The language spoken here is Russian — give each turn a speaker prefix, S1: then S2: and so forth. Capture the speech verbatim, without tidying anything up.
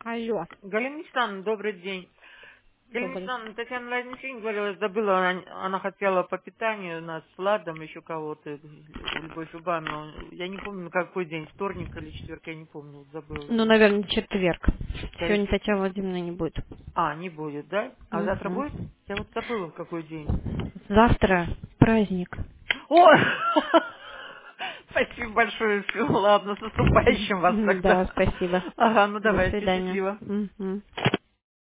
S1: Алло.
S2: Галина Александровна, добрый день. Галина
S1: Добрый.
S2: Александровна, Татьяна Владимировна говорила, забыла, она, она хотела по питанию нас с Ладом, еще кого-то, Любовь Ивановна. Я не помню, на какой день, вторник или четверг, я не помню, вот забыла.
S1: Ну, наверное, четверг.
S2: Скорее
S1: Сегодня
S2: всего.
S1: Татьяна Владимировна не будет.
S2: А, не будет, да? А завтра
S1: Мгм.
S2: будет? Я вот забыла, в какой день.
S1: Завтра праздник.
S2: Ой! Спасибо большое, все. Ладно, с наступающим вас
S1: Да,
S2: тогда.
S1: спасибо.
S2: Ага, ну
S1: До
S2: давайте,
S1: свидания.
S2: счастливо.
S1: Мгм.